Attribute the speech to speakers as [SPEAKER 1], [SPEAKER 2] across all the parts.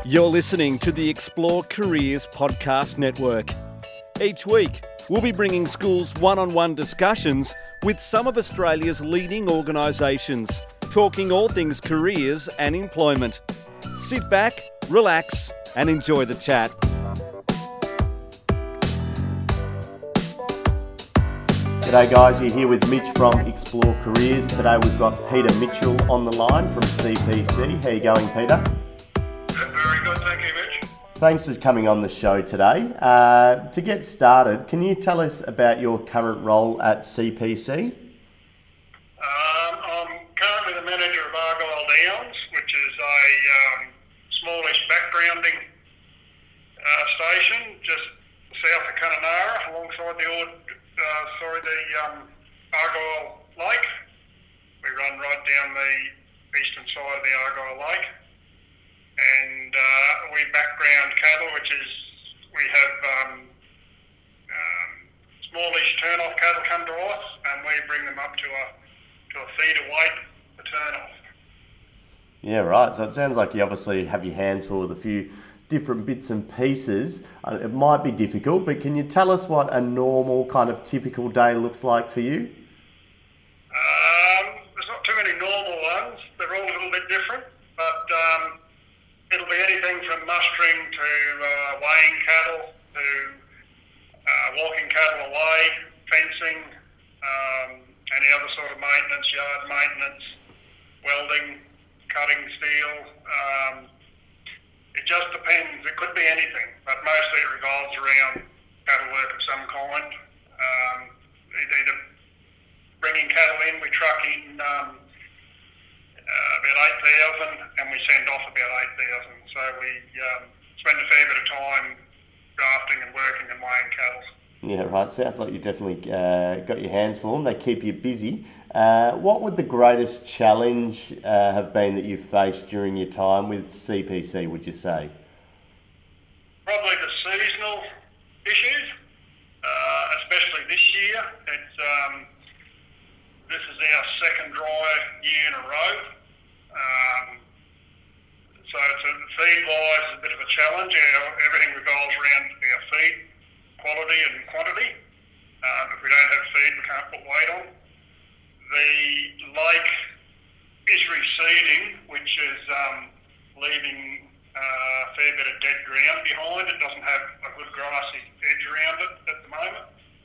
[SPEAKER 1] You're listening to the Explore Careers Podcast Network. Each week, we'll be bringing schools one-on-one discussions with some of Australia's leading organisations, talking all things careers and employment. Sit back, relax, and enjoy the chat.
[SPEAKER 2] G'day guys, you're here with Mitch from Explore Careers. Today we've got Peter Mitchell on the line from CPC. How you going, Peter?
[SPEAKER 3] Very good, thank you, Mitch.
[SPEAKER 2] Thanks for coming on the show today. To get started, can you tell us about your current role at CPC?
[SPEAKER 3] I'm currently the manager of Argyle Downs, which is a smallish backgrounding station just south of Kununurra, alongside the Argyle Lake. We run right down the eastern side of the Argyle Lake. And we background cattle, which is we have smallish turn-off cattle come to us, and we bring them up to a feeder weight for turn-off.
[SPEAKER 2] Yeah, right. So it sounds like you obviously have your hands full with a few different bits and pieces. It might be difficult, but can you tell us what a normal kind of typical day looks like for you?
[SPEAKER 3] There's not too many normal ones. They're all a little bit different, but it'll be anything from mustering to weighing cattle to walking cattle away, fencing, any other sort of maintenance, yard maintenance, welding, cutting steel. It just depends. It could be anything, but mostly it revolves around cattle work of some kind. Either bringing cattle in, we truck in about 8,000 and we send off about 8,000. So we spend a fair bit of time drafting and working and weighing cattle.
[SPEAKER 2] Yeah, right. Sounds like you definitely got your hands full and they keep you busy. What would the greatest challenge have been that you've faced during your time with CPC, would you say?
[SPEAKER 3] Probably the seasonal issues, especially this year. This is our second dry year in a row. So feed-wise is a bit of a challenge. Everything revolves around our feed quality and quantity. If we don't have feed, we can't put weight on. The lake is reseeding, which is leaving a fair bit of dead ground behind. It doesn't have a good grassy edge around it at the moment.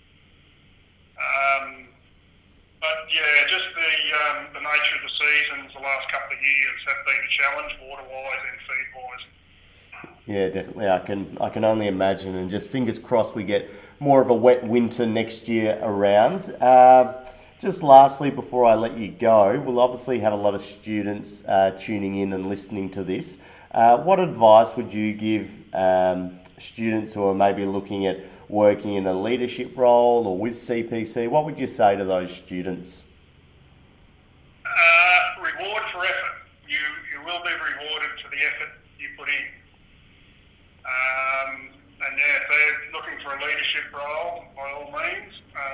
[SPEAKER 3] But yeah, just the nature of the seasons the last couple of years have been a challenge, water-wise and feed-wise.
[SPEAKER 2] Yeah, definitely. I can only imagine, and just fingers crossed we get more of a wet winter next year around. Just lastly, before I let you go, we'll obviously have a lot of students tuning in and listening to this. What advice would you give students who are maybe looking at working in a leadership role or with CPC? What would you say to those students?
[SPEAKER 3] Reward for effort. You will be rewarded for the effort you put in. And yeah, if they're looking for a leadership role, by all means,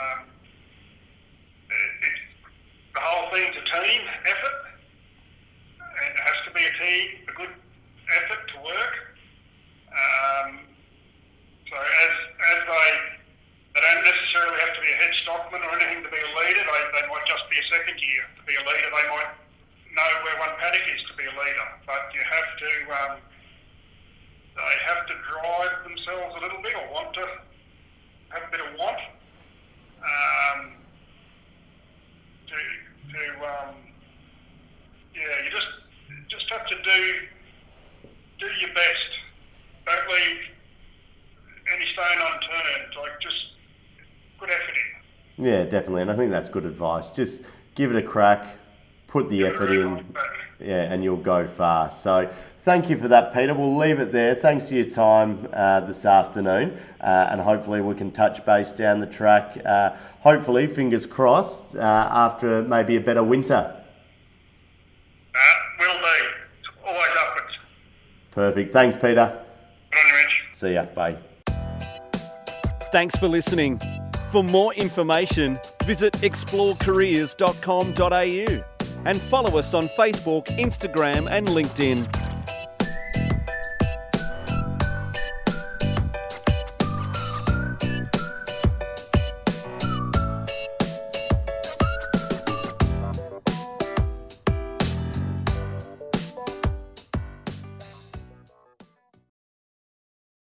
[SPEAKER 3] the whole thing's a team effort. It has to be a good effort to work. So as they don't necessarily have to be a head stockman or anything to be a leader. They might just be a second year to be a leader. They might know where one paddock is to be a leader. But you have to, they have to drive themselves a little bit, or want to have a bit of want. You just have to do your best. Don't leave any stone unturned. Like, just put effort in.
[SPEAKER 2] Yeah, definitely, and I think that's good advice. Just give it a crack, put the effort in, and you'll go far. So thank you for that, Peter. We'll leave it there. Thanks for your time this afternoon, and hopefully we can touch base down the track, hopefully, fingers crossed, after maybe a better winter.
[SPEAKER 3] Will be. It's always upwards.
[SPEAKER 2] Perfect. Thanks, Peter.
[SPEAKER 3] Good on you, Mitch.
[SPEAKER 2] See ya. Bye.
[SPEAKER 1] Thanks for listening. For more information, visit explorecareers.com.au and follow us on Facebook, Instagram and LinkedIn.